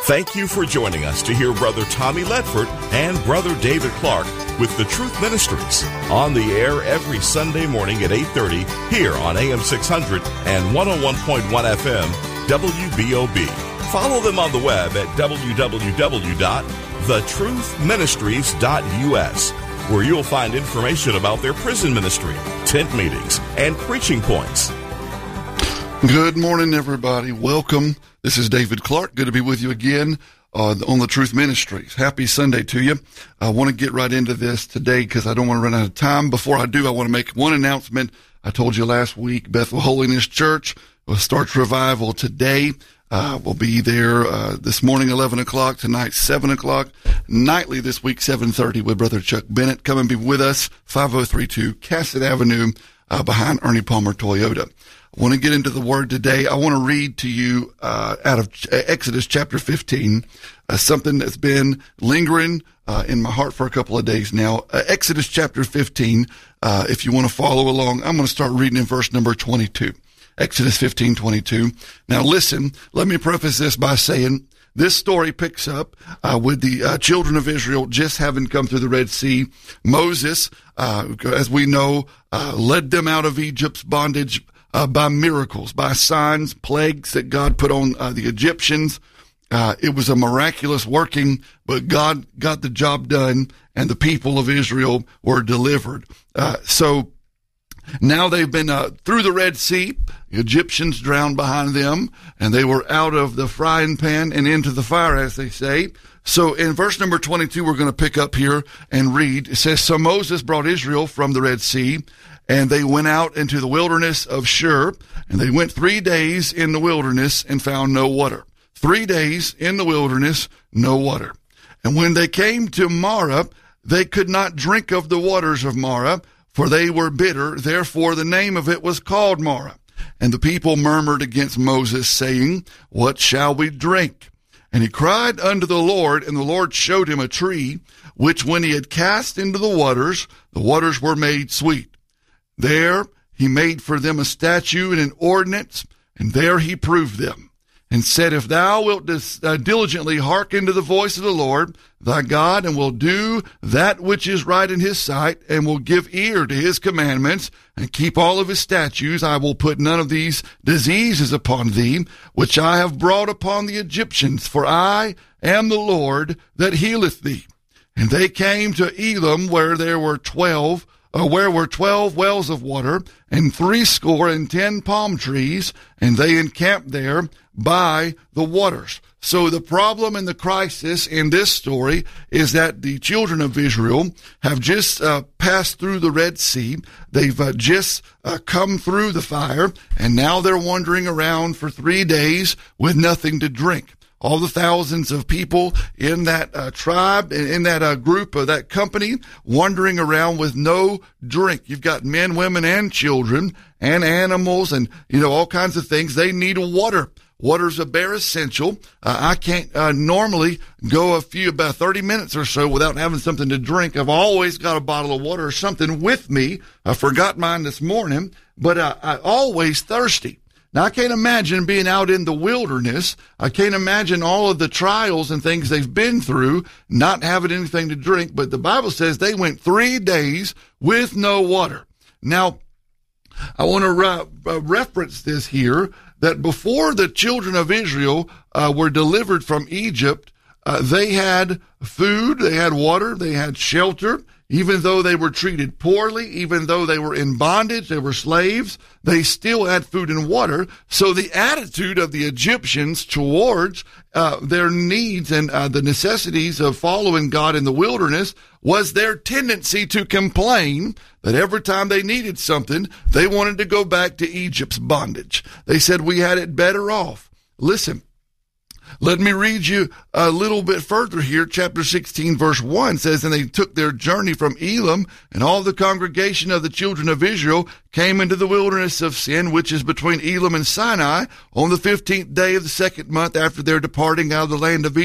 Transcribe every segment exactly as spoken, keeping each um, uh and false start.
Thank you for joining us to hear Brother Tommy Ledford and Brother David Clark with the Truth Ministries, on the air every Sunday morning at eight thirty here on A M six hundred and one oh one point one F M W B O B. Follow them on the web at w w w dot the truth ministries dot u s, where you'll find information about their prison ministry, tent meetings, and preaching points. Good morning, everybody. Welcome. This is David Clark. Good to be with you again uh, on the Truth Ministries. Happy Sunday to you. I want to get right into this today because I don't want to run out of time. Before I do, I want to make one announcement. I told you last week, Bethel Holiness Church will start revival today. Uh, we'll be there uh, this morning, eleven o'clock, tonight, seven o'clock, nightly this week, seven thirty, with Brother Chuck Bennett. Come and be with us, five oh three two Cassett Avenue, uh, behind Ernie Palmer Toyota. I want to get into the Word today. I want to read to you uh, out of Exodus chapter fifteen, uh, something that's been lingering uh, in my heart for a couple of days now. Uh, Exodus chapter fifteen, uh, if you want to follow along, I'm going to start reading in verse number twenty-two. Exodus fifteen twenty-two. Now listen, let me preface this by saying this story picks up uh, with the uh, children of Israel just having come through the Red Sea. Moses, uh, as we know, uh, led them out of Egypt's bondage uh, by miracles, by signs, plagues that God put on uh, the Egyptians. Uh, it was a miraculous working, but God got the job done, and the people of Israel were delivered. Uh, so now they've been uh, through the Red Sea. The Egyptians drowned behind them, and they were out of the frying pan and into the fire, as they say. So in verse number twenty-two, we're going to pick up here and read. It says, So Moses brought Israel from the Red Sea, and they went out into the wilderness of Shur, and they went three days in the wilderness and found no water. Three days in the wilderness, no water. And when they came to Marah, they could not drink of the waters of Marah, for they were bitter. Therefore the name of it was called Marah. And the people murmured against Moses, saying, What shall we drink? And he cried unto the Lord, and the Lord showed him a tree, which when he had cast into the waters, the waters were made sweet. There he made for them a statute and an ordinance, and there he proved them, and said, If thou wilt dis- uh, diligently hearken to the voice of the Lord thy God, and will do that which is right in his sight, and will give ear to his commandments, and keep all of his statutes, I will put none of these diseases upon thee, which I have brought upon the Egyptians, for I am the Lord that healeth thee. And they came to Elim, where there were twelve Uh, where were twelve wells of water, and threescore and ten palm trees, and they encamped there by the waters. So the problem and the crisis in this story is that the children of Israel have just uh, passed through the Red Sea. They've uh, just uh, come through the fire, and now they're wandering around for three days with nothing to drink. All the thousands of people in that uh, tribe, in that uh, group, of that company, wandering around with no drink. You've got men, women, and children, and animals, and, you know, all kinds of things. They need water. Water's a bare essential. Uh, I can't uh, normally go a few, about thirty minutes or so without having something to drink. I've always got a bottle of water or something with me. I forgot mine this morning, but uh, I'm always thirsty. Now, I can't imagine being out in the wilderness. I can't imagine all of the trials and things they've been through, not having anything to drink. But the Bible says they went three days with no water. Now, I want to re- uh, reference this here, that before the children of Israel uh, were delivered from Egypt, uh, they had food, they had water, they had shelter. Even though they were treated poorly, even though they were in bondage, they were slaves, they still had food and water. So the attitude of the Egyptians towards uh, their needs and uh, the necessities of following God in the wilderness was their tendency to complain that every time they needed something, they wanted to go back to Egypt's bondage. They said, we had it better off. Listen. Let me read you a little bit further here. Chapter sixteen, verse one says, And they took their journey from Elim, and all the congregation of the children of Israel came into the wilderness of Sin, which is between Elim and Sinai, on the fifteenth day of the second month after their departing out of the land of Egypt.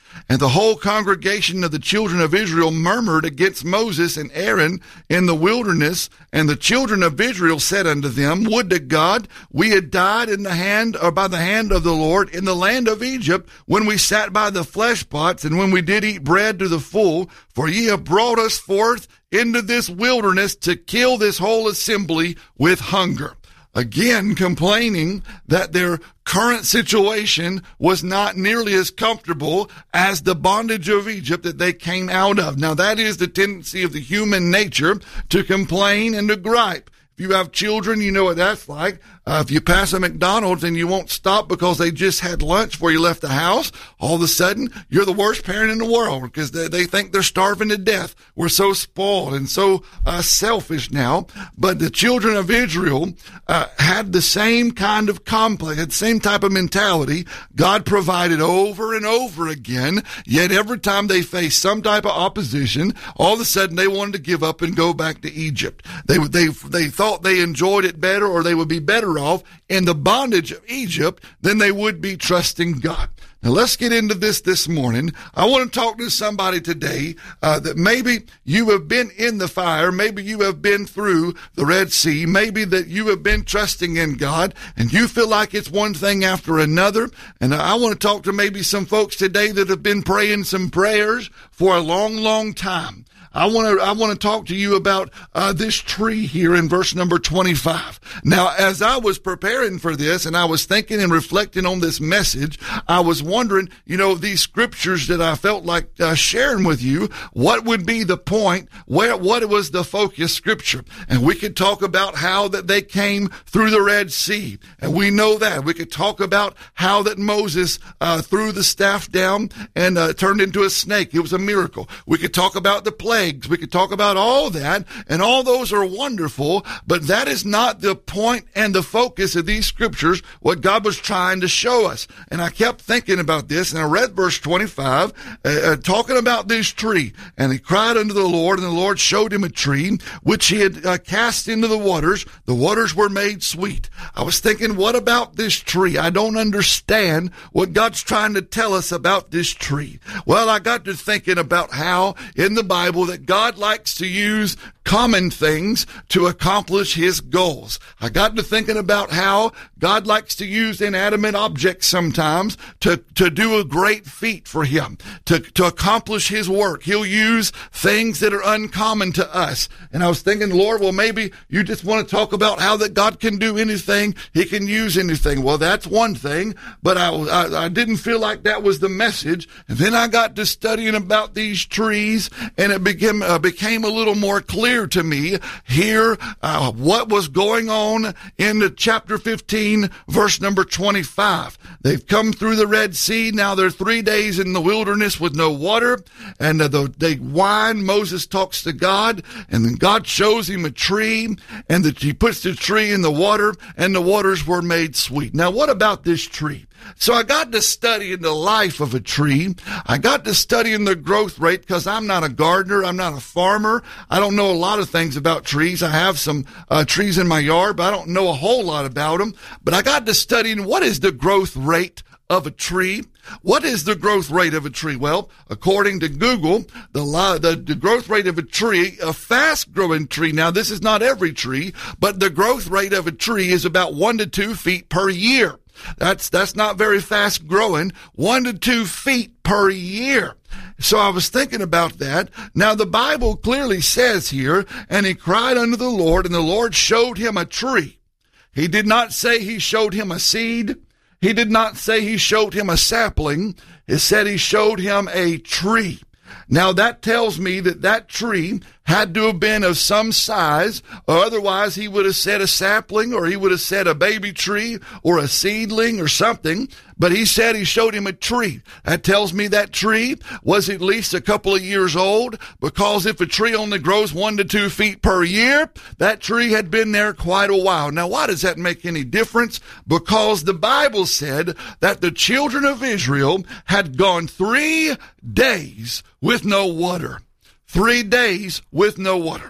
And the whole congregation of the children of Israel murmured against Moses and Aaron in the wilderness. And the children of Israel said unto them, Would to God we had died in the hand, or by the hand of the Lord, in the land of Egypt, when we sat by the flesh pots, and when we did eat bread to the full. For ye have brought us forth into this wilderness to kill this whole assembly with hunger. Again, complaining that their current situation was not nearly as comfortable as the bondage of Egypt that they came out of. Now, that is the tendency of the human nature, to complain and to gripe. If you have children, you know what that's like. Uh, if you pass a McDonald's and you won't stop because they just had lunch before you left the house, all of a sudden, you're the worst parent in the world because they, they think they're starving to death. We're so spoiled and so uh, selfish now. But the children of Israel uh, had the same kind of complex, had the same type of mentality. God provided over and over again, yet every time they faced some type of opposition, all of a sudden they wanted to give up and go back to Egypt. They, they, they thought they enjoyed it better, or they would be better off in the bondage of Egypt than they would be trusting God. Now, let's get into this this morning. I want to talk to somebody today uh, that maybe you have been in the fire, maybe you have been through the Red Sea, maybe that you have been trusting in God, and you feel like it's one thing after another. And I want to talk to maybe some folks today that have been praying some prayers for a long, long time. I want to I want to talk to you about uh, this tree here in verse number twenty-five. Now, as I was preparing for this and I was thinking and reflecting on this message, I was wondering, you know, these scriptures that I felt like uh, sharing with you, what would be the point? Where what was the focus scripture? And we could talk about how that they came through the Red Sea, and we know that. We could talk about how that Moses uh, threw the staff down and uh, turned into a snake. It was a miracle. We could talk about the plague. We could talk about all that, and all those are wonderful, but that is not the point and the focus of these scriptures, what God was trying to show us. And I kept thinking about this, and I read verse twenty-five, uh, uh, talking about this tree. And he cried unto the Lord, and the Lord showed him a tree, which he had uh, cast into the waters. The waters were made sweet. I was thinking, what about this tree? I don't understand what God's trying to tell us about this tree. Well, I got to thinking about how in the Bible that God likes to use common things to accomplish his goals. I got to thinking about how God likes to use inanimate objects sometimes to, to do a great feat for him, to, to accomplish his work. He'll use things that are uncommon to us. And I was thinking, Lord, well, maybe you just want to talk about how that God can do anything. He can use anything. Well, that's one thing, but I, I, I didn't feel like that was the message. And then I got to studying about these trees, and it became, uh, became a little more clear to me here uh, what was going on in the chapter fifteen, verse number twenty-five. They've come through the Red Sea. Now they're three days in the wilderness with no water, and uh, the, they whine. Moses talks to God, and then God shows him a tree, and that he puts the tree in the water, and the waters were made sweet. Now, what about this tree? So I got to studying the life of a tree. I got to studying the growth rate because I'm not a gardener. I'm not a farmer. I don't know a lot of things about trees. I have some uh, trees in my yard, but I don't know a whole lot about them. But I got to studying what is the growth rate of a tree. What is the growth rate of a tree? Well, according to Google, the, the, the growth rate of a tree, a fast-growing tree, now this is not every tree, but the growth rate of a tree is about one to two feet per year. That's, that's not very fast growing, one to two feet per year. So I was thinking about that. Now the Bible clearly says here, and he cried unto the Lord, and the Lord showed him a tree. He did not say he showed him a seed. He did not say he showed him a sapling. It said he showed him a tree. Now that tells me that that tree had to have been of some size, or otherwise he would have said a sapling, or he would have said a baby tree, or a seedling, or something. But he said he showed him a tree. That tells me that tree was at least a couple of years old, because if a tree only grows one to two feet per year, that tree had been there quite a while. Now, why does that make any difference? Because the Bible said that the children of Israel had gone three days with no water. Three days with no water.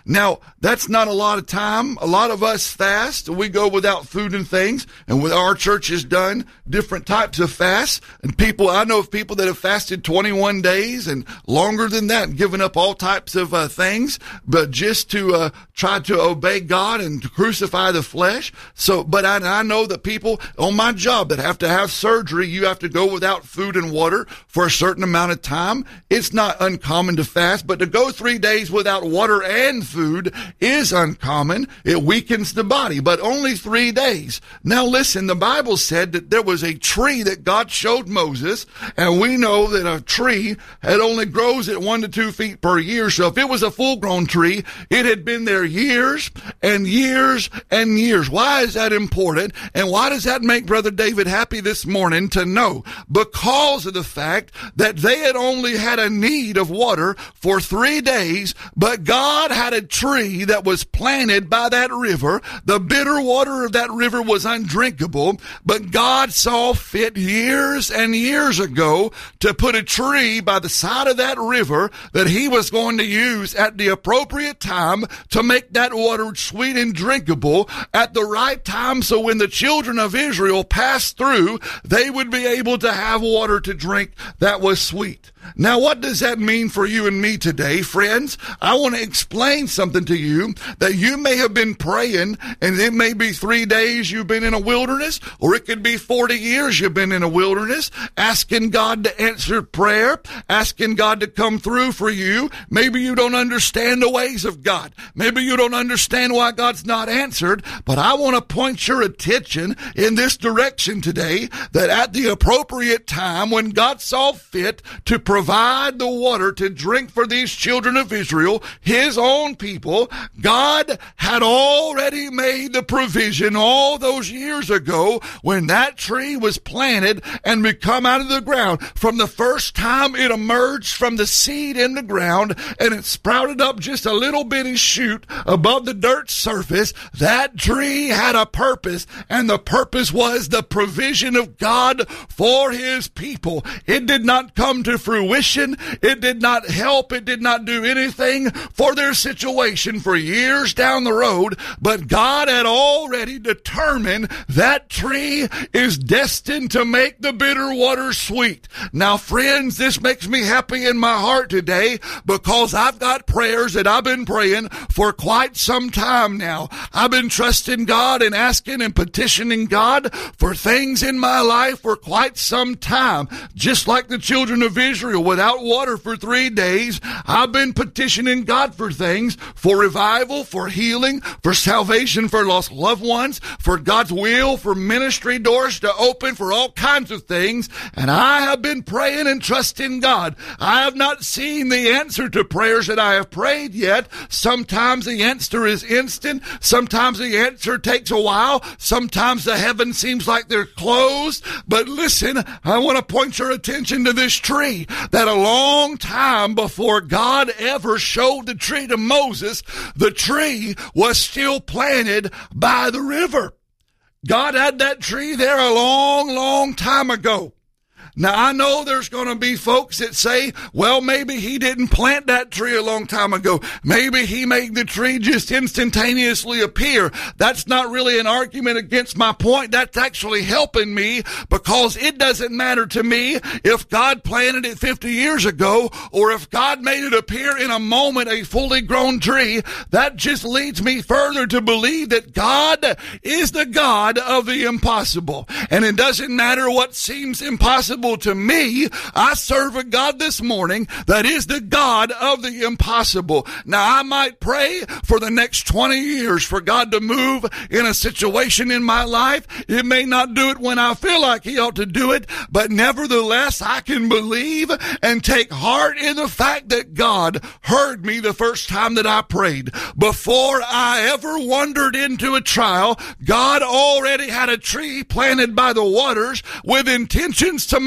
Now, that's not a lot of time. A lot of us fast. We go without food and things. And with our church has done different types of fasts. And people, I know of people that have fasted twenty-one days and longer than that and given up all types of uh, things, but just to uh, try to obey God and to crucify the flesh. So, but I, I know that people on my job that have to have surgery, you have to go without food and water for a certain amount of time. It's not uncommon to fast, but to go three days without water and food is uncommon. It weakens the body, but only three days. Now listen, the Bible said that there was a tree that God showed Moses, and we know that a tree had only grows at one to two feet per year. So if it was a full-grown tree, it had been there years and years and years. Why is that important? And why does that make Brother David happy this morning to know? Because of the fact that they had only had a need of water for three days, but God had a tree that was planted by that river. The bitter water of that river was undrinkable, but God saw fit years and years ago to put a tree by the side of that river that he was going to use at the appropriate time to make that water sweet and drinkable at the right time, so when the children of Israel passed through, they would be able to have water to drink that was sweet. Now, what does that mean for you and me today, friends? I want to explain something to you that you may have been praying, and it may be three days you've been in a wilderness, or it could be forty years you've been in a wilderness, asking God to answer prayer, asking God to come through for you. Maybe you don't understand the ways of God. Maybe you don't understand why God's not answered, but I want to point your attention in this direction today, that at the appropriate time, when God saw fit to provide provide the water to drink for these children of Israel, his own people, God had already made the provision all those years ago when that tree was planted and would come out of the ground. From the first time it emerged from the seed in the ground and it sprouted up just a little bitty shoot above the dirt surface, that tree had a purpose, and the purpose was the provision of God for his people. It did not come to fruition. It did not help. It did not do anything for their situation for years down the road, but God had already determined that tree is destined to make the bitter water sweet. Now, friends, this makes me happy in my heart today, because I've got prayers that I've been praying for quite some time now. I've been trusting God and asking and petitioning God for things in my life for quite some time. Just like the children of Israel without water for three days, I've been petitioning God for things, for revival, for healing, for salvation for lost loved ones, for God's will, for ministry doors to open, for all kinds of things. And I have been praying and trusting God. I have not seen the answer to prayers that I have prayed yet. Sometimes the answer is instant. Sometimes the answer takes a while. Sometimes the heavens seems like they're closed. But listen, I want to point your attention to this tree, that a long time before God ever showed the tree to Moses, the tree was still planted by the river. God had that tree there a long, long time ago. Now, I know there's going to be folks that say, well, maybe he didn't plant that tree a long time ago. Maybe he made the tree just instantaneously appear. That's not really an argument against my point. That's actually helping me, because it doesn't matter to me if God planted it fifty years ago or if God made it appear in a moment, a fully grown tree. That just leads me further to believe that God is the God of the impossible. And it doesn't matter what seems impossible to me. I serve a God this morning that is the God of the impossible. Now, I might pray for the next twenty years for God to move in a situation in my life. It may not do it when I feel like he ought to do it, but nevertheless, I can believe and take heart in the fact that God heard me the first time that I prayed. Before I ever wandered into a trial, God already had a tree planted by the waters with intentions to make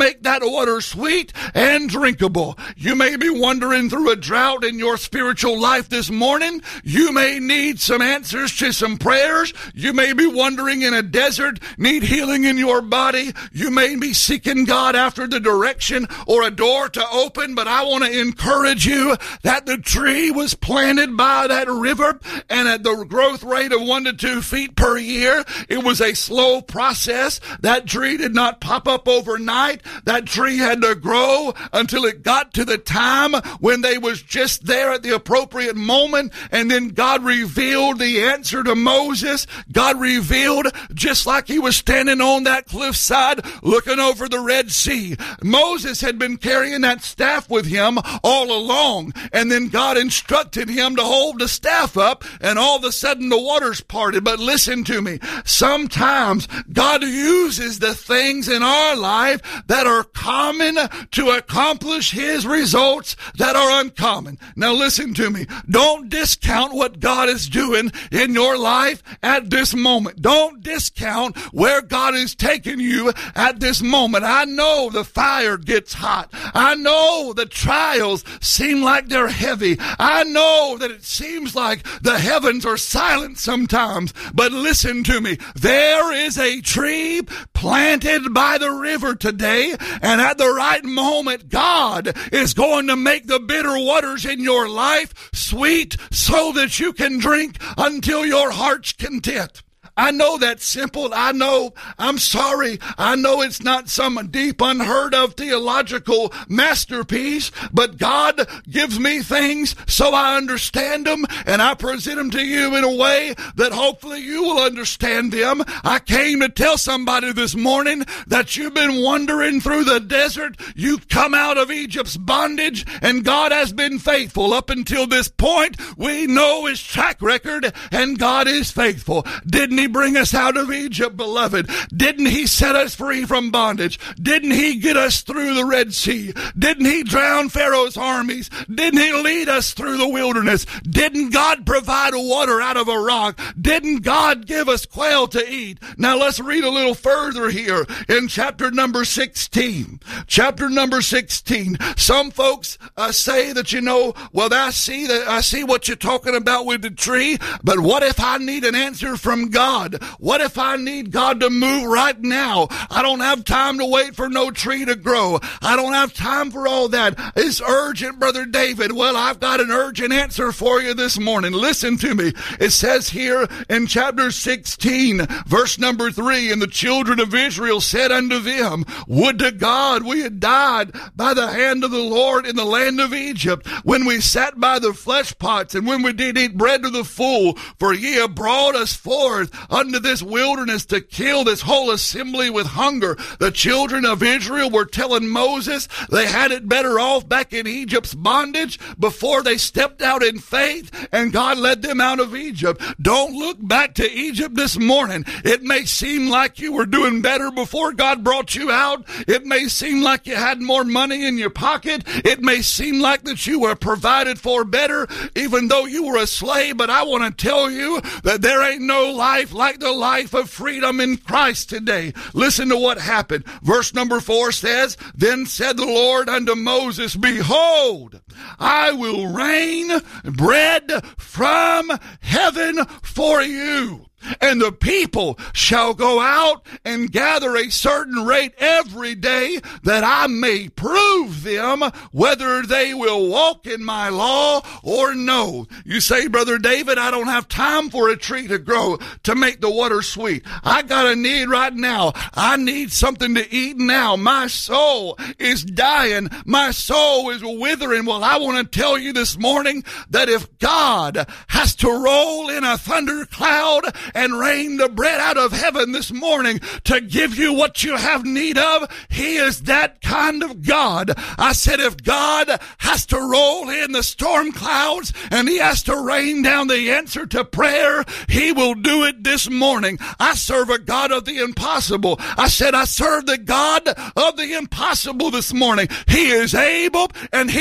make that water sweet and drinkable. You may be wandering through a drought in your spiritual life this morning. You may need some answers to some prayers. You may be wandering in a desert, need healing in your body. You may be seeking God after the direction or a door to open, but I want to encourage you that the tree was planted by that river, and at the growth rate of one to two feet per year, it was a slow process. That tree did not pop up overnight. That tree had to grow until it got to the time when they was just there at the appropriate moment, and then God revealed the answer to Moses. God revealed, just like he was standing on that cliffside looking over the Red Sea. Moses had been carrying that staff with him all along, and then God instructed him to hold the staff up, and all of a sudden the waters parted. But listen to me, sometimes God uses the things in our life that are common to accomplish his results that are uncommon. Now listen to me, don't discount what God is doing in your life at this moment. Don't discount where God is taking you at this moment. I know the fire gets hot. I know the trials seem like they're heavy. I know that it seems like the heavens are silent sometimes. But listen to me, there is a tree planted by the river today, and at the right moment, God is going to make the bitter waters in your life sweet so that you can drink until your heart's content. I know that's simple. I know. I'm sorry. I know it's not some deep, unheard of theological masterpiece, but God gives me things so I understand them, and I present them to you in a way that hopefully you will understand them. I came to tell somebody this morning that you've been wandering through the desert. You've come out of Egypt's bondage, and God has been faithful up until this point. We know his track record, and God is faithful. Didn't he bring us out of Egypt, beloved? Didn't he set us free from bondage? Didn't he get us through the Red Sea? Didn't he drown Pharaoh's armies? Didn't he lead us through the wilderness? Didn't God provide water out of a rock? Didn't God give us quail to eat? Now let's read a little further here in chapter number sixteen. Chapter number sixteen. Some folks uh, say that, you know, well, I see that I see what you're talking about with the tree, but what if I need an answer from God? What if I need God to move right now? I don't have time to wait for no tree to grow. I don't have time for all that. It's urgent, Brother David. Well, I've got an urgent answer for you this morning. Listen to me. It says here in chapter sixteen, verse number three, and the children of Israel said unto them, would to God we had died by the hand of the Lord in the land of Egypt, when we sat by the flesh pots, and when we did eat bread to the full, for ye have brought us forth unto this wilderness to kill this whole assembly with hunger. The children of Israel were telling Moses they had it better off back in Egypt's bondage before they stepped out in faith, and God led them out of Egypt. Don't look back to Egypt this morning. It may seem like you were doing better before God brought you out. It may seem like you had more money in your pocket. It may seem like that you were provided for better, even though you were a slave. But I want to tell you that there ain't no life like the life of freedom in Christ today. Listen to what happened. Verse number four says, then said the Lord unto Moses, behold, I will rain bread from heaven for you, and the people shall go out and gather a certain rate every day, that I may prove them whether they will walk in my law or no. You say, Brother David, I don't have time for a tree to grow to make the water sweet. I got a need right now. I need something to eat now. My soul is dying. My soul is withering. Well, I want to tell you this morning that if God has to roll in a thundercloud and rain the bread out of heaven this morning to give you what you have need of, he is that kind of God. I said, if God has to roll in the storm clouds and he has to rain down the answer to prayer, he will do it this morning. I serve a God of the impossible. I said, I serve the God of the impossible this morning. He is able and he is willing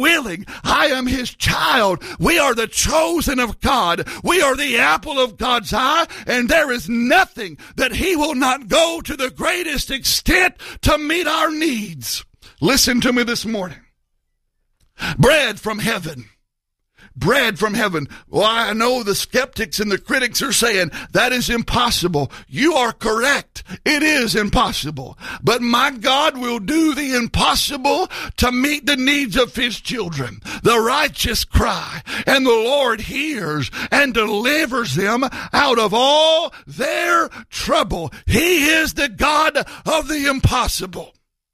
willing. I am his child. We are the chosen of God. We are the apple of God's eye, and there is nothing that he will not go to the greatest extent to meet our needs. Listen to me this morning. Bread from heaven. Bread from heaven. Well, I know the skeptics and the critics are saying that is impossible. You are correct. It is impossible. But my God will do the impossible to meet the needs of his children. The righteous cry, and the Lord hears and delivers them out of all their trouble. He is the God of the impossible.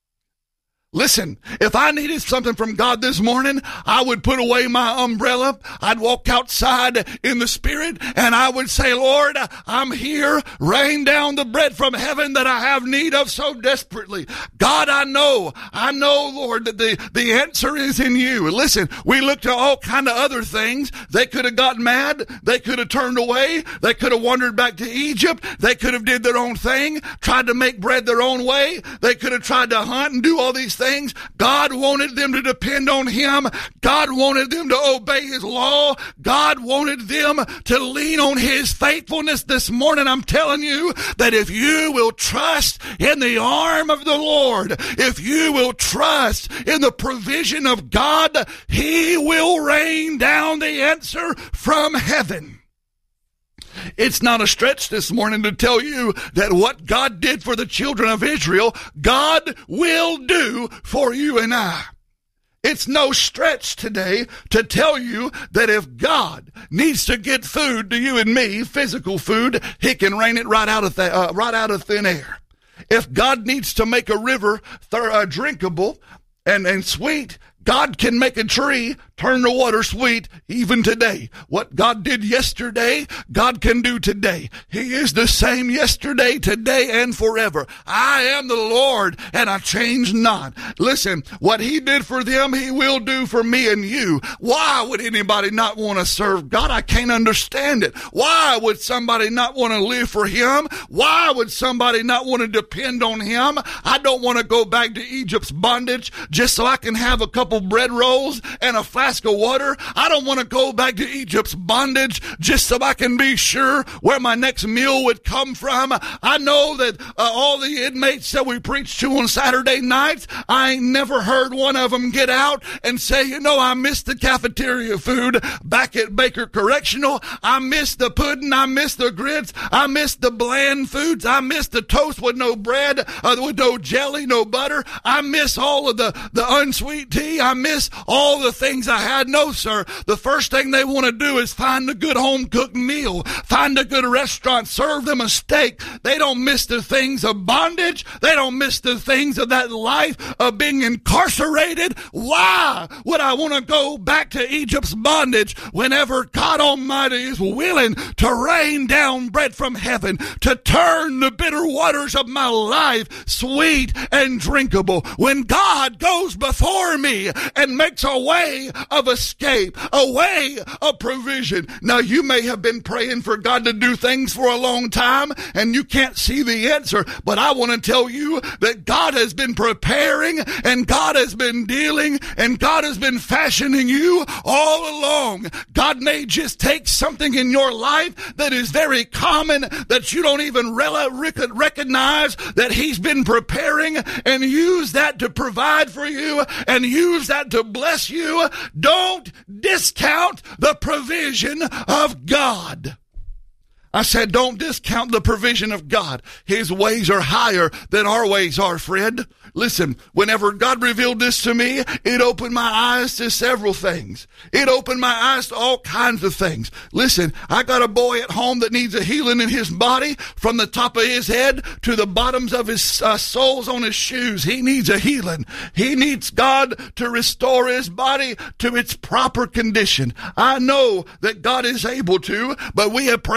Listen, if I needed something from God this morning, I would put away my umbrella. I'd walk outside in the Spirit, and I would say, Lord, I'm here. Rain down the bread from heaven that I have need of so desperately. God, I know, I know, Lord, that the, the answer is in you. Listen, we looked at all kind of other things. They could have gotten mad. They could have turned away. They could have wandered back to Egypt. They could have did their own thing, tried to make bread their own way. They could have tried to hunt and do all these things. Things. God wanted them to depend on him. God wanted them to obey his law. God wanted them to lean on his faithfulness. This morning, I'm telling you that if you will trust in the arm of the Lord, if you will trust in the provision of God, he will rain down the answer from heaven. It's not a stretch this morning to tell you that what God did for the children of Israel, God will do for you and I. It's no stretch today to tell you that if God needs to get food to you and me, physical food, he can rain it right out of th- uh, right out of thin air. If God needs to make a river th- uh, drinkable and, and sweet, God can make a tree turn the water sweet even today. What God did yesterday, God can do today. He is the same yesterday, today, and forever. I am the Lord, and I change not. Listen, what he did for them, he will do for me and you. Why would anybody not want to serve God? I can't understand it. Why would somebody not want to live for him? Why would somebody not want to depend on him? I don't want to go back to Egypt's bondage just so I can have a couple bread rolls and a flask of water. I don't want to go back to Egypt's bondage just so I can be sure where my next meal would come from. I know that uh, all the inmates that we preach to on Saturday nights, I ain't never heard one of them get out and say, you know, I missed the cafeteria food back at Baker Correctional. I missed the pudding. I missed the grits. I missed the bland foods. I missed the toast with no bread, uh, with no jelly, no butter. I miss all of the, the unsweet tea. I miss all the things I had. No, sir. The first thing they want to do is find a good home-cooked meal, find a good restaurant, serve them a steak. They don't miss the things of bondage. They don't miss the things of that life of being incarcerated. Why would I want to go back to Egypt's bondage whenever God Almighty is willing to rain down bread from heaven, to turn the bitter waters of my life sweet and drinkable? When God goes before me and makes a way of escape, a way of provision. Now, you may have been praying for God to do things for a long time and you can't see the answer, but I want to tell you that God has been preparing and God has been dealing and God has been fashioning you all along. God may just take something in your life that is very common that you don't even recognize that he's been preparing, and use that to provide for you and use that to bless you. Don't discount the provision of God. I said, don't discount the provision of God. His ways are higher than our ways are, friend. Listen, whenever God revealed this to me, it opened my eyes to several things. It opened my eyes to all kinds of things. Listen, I got a boy at home that needs a healing in his body from the top of his head to the bottoms of his uh, soles on his shoes. He needs a healing. He needs God to restore his body to its proper condition. I know that God is able to, but we have prayed since he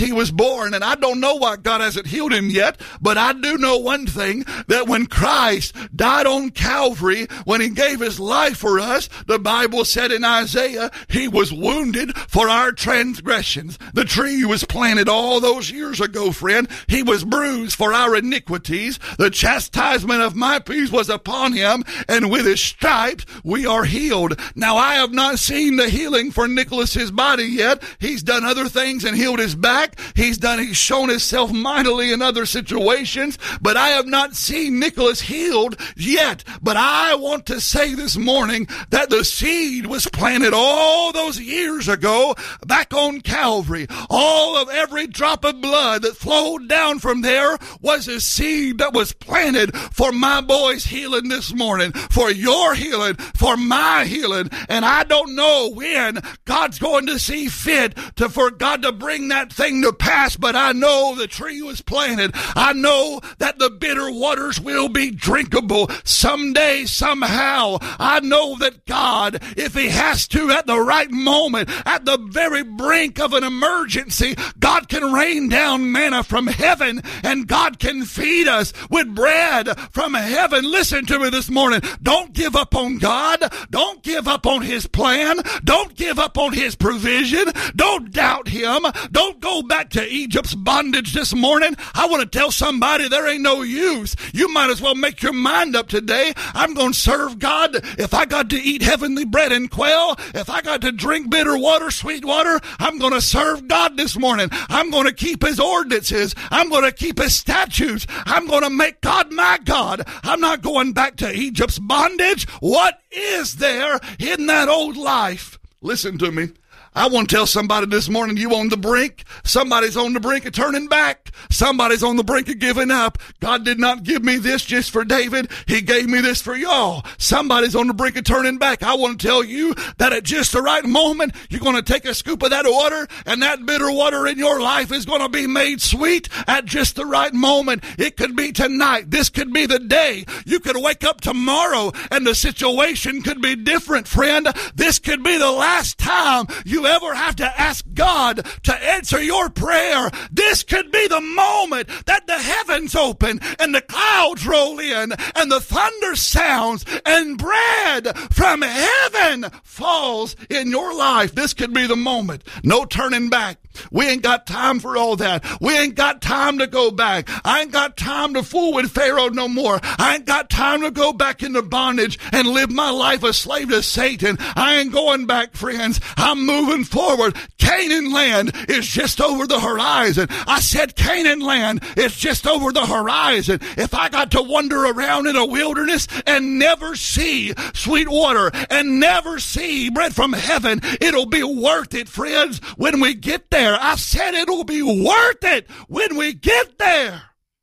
he was born. And I don't know why God hasn't healed him yet, but I do know one thing, that when Christ died on Calvary, when he gave his life for us, the Bible said in Isaiah, he was wounded for our transgressions. The tree was planted all those years ago, friend. He was bruised for our iniquities. The chastisement of my peace was upon him, and with his stripes we are healed. Now, I have not seen the healing for Nicholas's body yet. He's done other things and healed his back. He's done, he's shown himself mightily in other situations, but I have not seen Nicholas healed yet. But I want to say this morning that the seed was planted all those years ago back on Calvary. All of every drop of blood that flowed down from there was a seed that was planted for my boy's healing this morning, for your healing, for my healing. And I don't know when God's going to see fit to for God to bring that thing to pass, but I know the tree was planted. I know that the bitter waters will be drinkable someday, somehow. I know that God, if he has to, at the right moment, at the very brink of an emergency, God can rain down manna from heaven, and God can feed us with bread from heaven. Listen to me this morning. Don't give up on God. Don't give up on his plan. Don't give up on his provision. Don't doubt him. Don't go back to Egypt's bondage this morning. I want to tell somebody there ain't no use. You might as well make your mind up today. I'm going to serve God. If I got to eat heavenly bread and quail, if I got to drink bitter water, sweet water, I'm going to serve God this morning. I'm going to keep his ordinances. I'm going to keep his statutes. I'm going to make God my God. I'm not going back to Egypt's bondage. What is there in that old life? Listen to me. I want to tell somebody this morning, you on the brink. Somebody's on the brink of turning back. Somebody's on the brink of giving up. God did not give me this just for David. He gave me this for y'all. Somebody's on the brink of turning back. I want to tell you that at just the right moment, you're going to take a scoop of that water, and that bitter water in your life is going to be made sweet at just the right moment. It could be tonight. This could be the day. You could wake up tomorrow, and the situation could be different, friend. This could be the last time you ever have to ask God to answer your prayer. This could be the moment that the heavens open and the clouds roll in and the thunder sounds and bread from heaven falls in your life. This could be the moment. No turning back. We ain't got time for all that. We ain't got time to go back. I ain't got time to fool with Pharaoh no more. I ain't got time to go back into bondage and live my life a slave to Satan. I ain't going back, friends. I'm moving forward. Canaan land is just over the horizon. I said Canaan land is just over the horizon. If I got to wander around in a wilderness and never see sweet water and never see bread from heaven, it'll be worth it, friends, when we get there. I said it'll be worth it when we get there.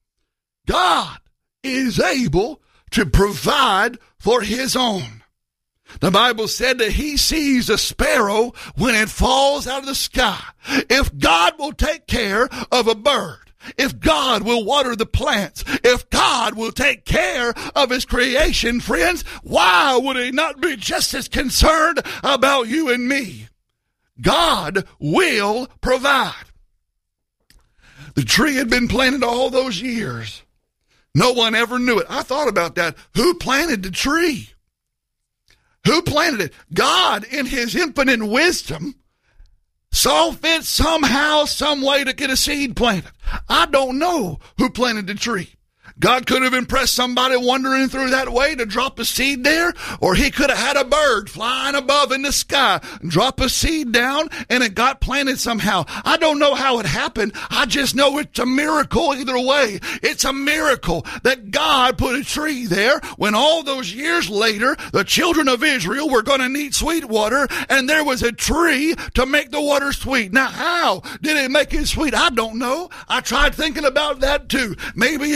God is able to provide for his own. The Bible said that he sees a sparrow when it falls out of the sky. If God will take care of a bird, if God will water the plants, if God will take care of his creation, friends, why would he not be just as concerned about you and me? God will provide. The tree had been planted all those years. No one ever knew it. I thought about that. Who planted the tree? Who planted it? God, in his infinite wisdom, saw fit somehow, some way to get a seed planted. I don't know who planted the tree. God could have impressed somebody wandering through that way to drop a seed there, or he could have had a bird flying above in the sky, drop a seed down, and it got planted somehow. I don't know how it happened. I just know it's a miracle either way. It's a miracle that God put a tree there when all those years later, the children of Israel were going to need sweet water, and there was a tree to make the water sweet. Now, how did it make it sweet? I don't know. I tried thinking about that too. Maybe it was a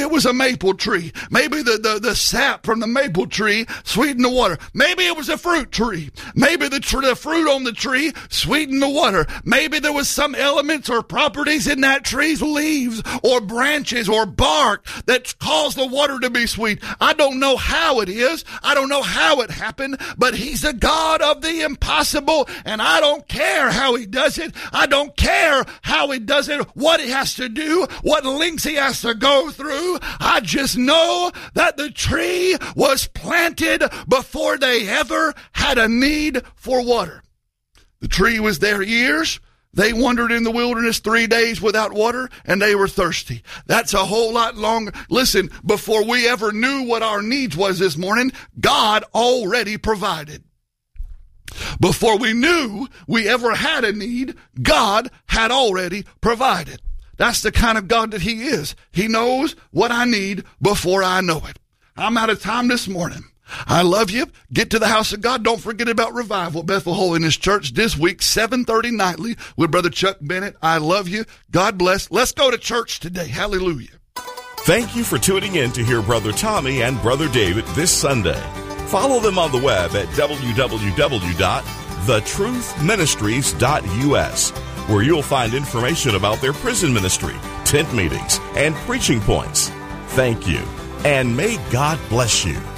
maple tree. Maybe the, the, the sap from the maple tree sweetened the water. Maybe it was a fruit tree. Maybe the, tr- the fruit on the tree sweetened the water. Maybe there was some elements or properties in that tree's leaves or branches or bark that caused the water to be sweet. I don't know how it is. I don't know how it happened, but he's a God of the impossible, and I don't care how he does it. I don't care how he does it, what he has to do, what lengths he has to go through. I just know that the tree was planted before they ever had a need for water. The tree was there years. They wandered in the wilderness three days without water, and they were thirsty. That's a whole lot longer. Listen, before we ever knew what our needs was this morning, God already provided. Before we knew we ever had a need, God had already provided. That's the kind of God that he is. He knows what I need before I know it. I'm out of time this morning. I love you. Get to the house of God. Don't forget about Revival at Bethel Holiness Church this week, seven thirty nightly with Brother Chuck Bennett. I love you. God bless. Let's go to church today. Hallelujah. Thank you for tuning in to hear Brother Tommy and Brother David this Sunday. Follow them on the web at w w w dot the truth ministries dot u s, where you'll find information about their prison ministry, tent meetings, and preaching points. Thank you, and may God bless you.